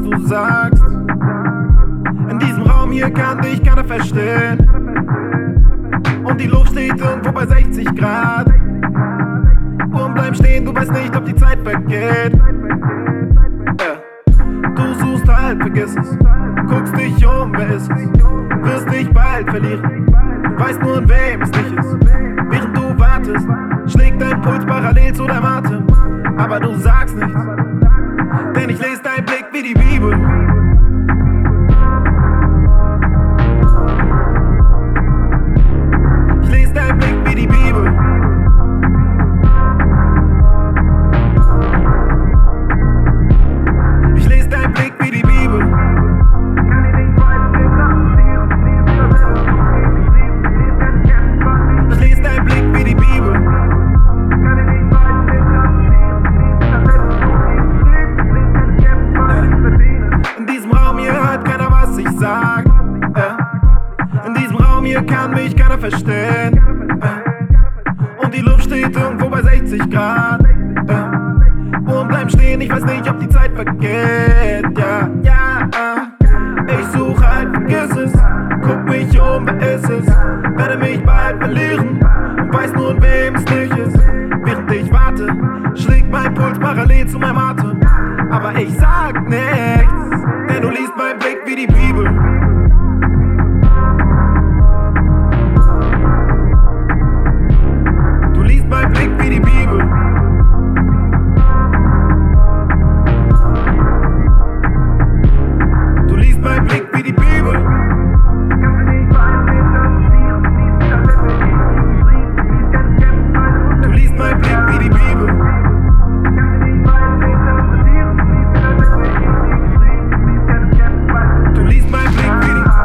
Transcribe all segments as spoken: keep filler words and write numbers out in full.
du sagst. In diesem Raum hier kann dich keiner verstehen. Und die Luft steht irgendwo bei sechzig Grad. Und bleib stehen, du weißt nicht, ob die Zeit vergeht. Ja. Du suchst halt, vergiss es. Guckst dich um, wer ist es? Wirst dich bald verlieren. Und weißt nur, in wem es nicht ist. Während du wartest, schlägt dein Puls parallel zu deinem Atem. Aber du sagst nichts, denn ich lese deinen Blick wie die Bibel. Ich lese deinen Blick wie die Bibel. Ich lese deinen Blick wie die Bibel. Ich lese deinen Blick wie die Bibel. In diesem Raum hier hört keiner, was ich sag. In diesem Raum hier kann mich keiner verstehen. Und die Luft steht irgendwo bei sechzig Grad. Und bleib stehen, ich weiß nicht, ob die Zeit vergeht. Ja, ja, ich suche halt, vergiss es. Guck mich um, wer ist es? Werde mich bald verlieren und weiß nur, in wem es nicht ist. Während ich warte, schlägt mein Puls parallel zu meinem Atem. Aber ich sag nichts, denn du liest meinen Blick wie die Bibel. Du liest meinen Blick wie die Bibel. Du liest meinen Blick wie die Bibel. Du liest meinen Blick wie die Bibel. Du liest meinen Blick wie die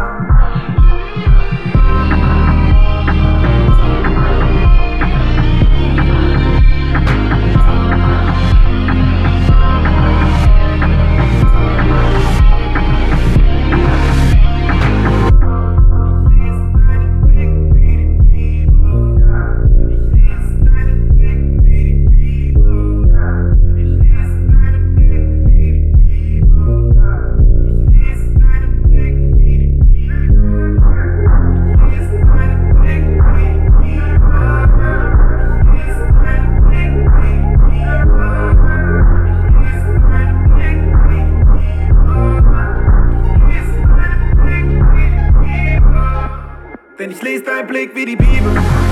Denn ich lese deinen Blick wie die Bibel.